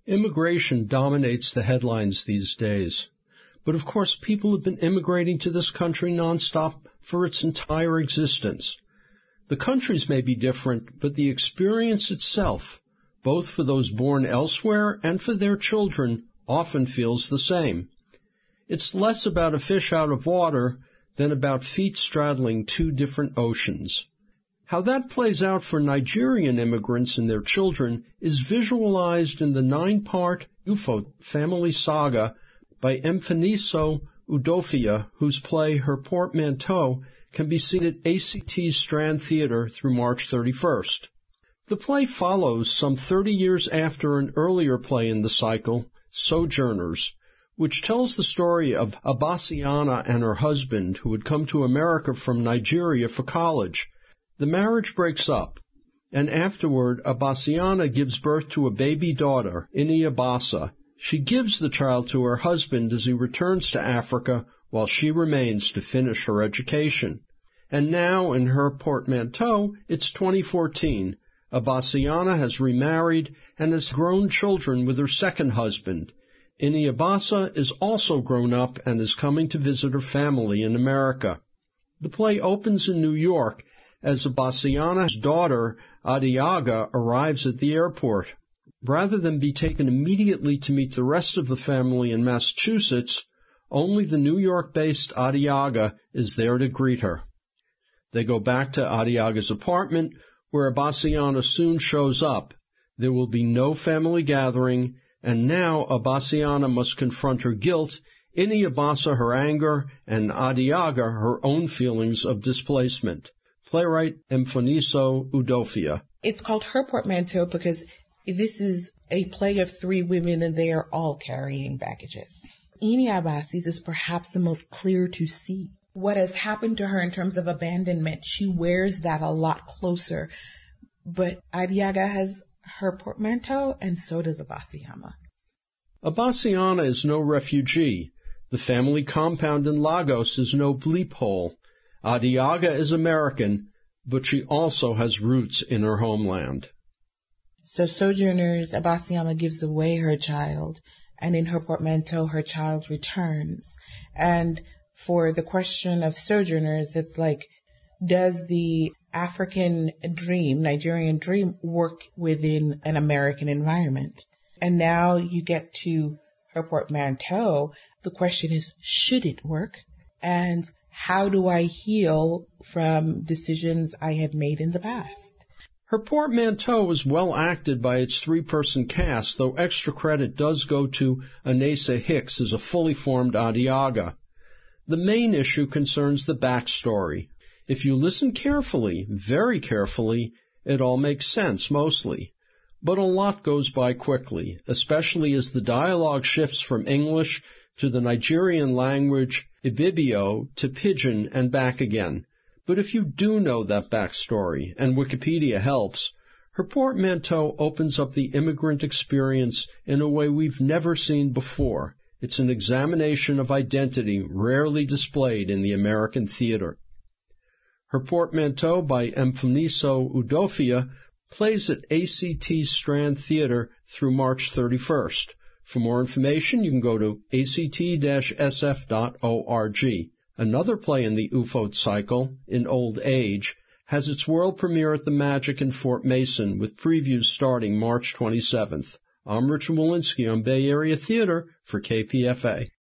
Immigration dominates the headlines these days. But of course, people have been immigrating to this country nonstop for its entire existence. The countries may be different, but the experience itself, both for those born elsewhere and for their children, often feels the same. It's less about a fish out of water than about feet straddling two different oceans. How that plays out for Nigerian immigrants and their children is visualized in the 9-part UFO family saga by Mfiniso Udofia, whose play Her Portmanteau can be seen at ACT Strand Theatre through March 31st. The play follows some 30 years after an earlier play in the cycle, Sojourners, which tells the story of Abasiana and her husband who had come to America from Nigeria for college. The marriage breaks up, and afterward Abasiana gives birth to a baby daughter, Iniabasa. She gives the child to her husband as he returns to Africa while she remains to finish her education. And now, in Her Portmanteau, it's 2014. Abasiana has remarried and has grown children with her second husband. Iniabasa is also grown up and is coming to visit her family in America. The play opens in New York as Abasiana's daughter, Adiaga, arrives at the airport. Rather than be taken immediately to meet the rest of the family in Massachusetts, only the New York-based Adiaga is there to greet her. They go back to Adiaga's apartment, where Abasiana soon shows up. There will be no family gathering, and now Abasiana must confront her guilt, Iniabasa her anger, and Adiaga her own feelings of displacement. Playwright Mfiniso Udofia. It's called Her Portmanteau because this is a play of 3 women and they are all carrying baggages. Iniabasa's is perhaps the most clear to see. What has happened to her in terms of abandonment, she wears that a lot closer. But Adiaga has her portmanteau, and so does Abasiana. Abasiana is no refugee. The family compound in Lagos is no bleep hole. Adiaga is American, but she also has roots in her homeland. So Sojourners, Abasiana gives away her child, and in Her Portmanteau, her child returns. And for the question of Sojourners, it's like, does the African dream, Nigerian dream, work within an American environment? And now you get to Her Portmanteau, the question is, should it work? And how do I heal from decisions I have made in the past? Her Portmanteau is well acted by its 3-person cast, though extra credit does go to Anesa Hicks as a fully formed Adiaga. The main issue concerns the backstory. If you listen carefully, very carefully, it all makes sense, mostly. But a lot goes by quickly, especially as the dialogue shifts from English to the Nigerian language, Ibibio, to Pidgin and back again. But if you do know that backstory, and Wikipedia helps, Her Portmanteau opens up the immigrant experience in a way we've never seen before. It's an examination of identity rarely displayed in the American theater. Her Portmanteau by Mfiniso Udofia plays at ACT Strand Theatre through March 31st. For more information, you can go to act-sf.org. Another play in the UFO cycle, In Old Age, has its world premiere at the Magic in Fort Mason, with previews starting March 27th. I'm Richard Walensky on Bay Area Theater for KPFA.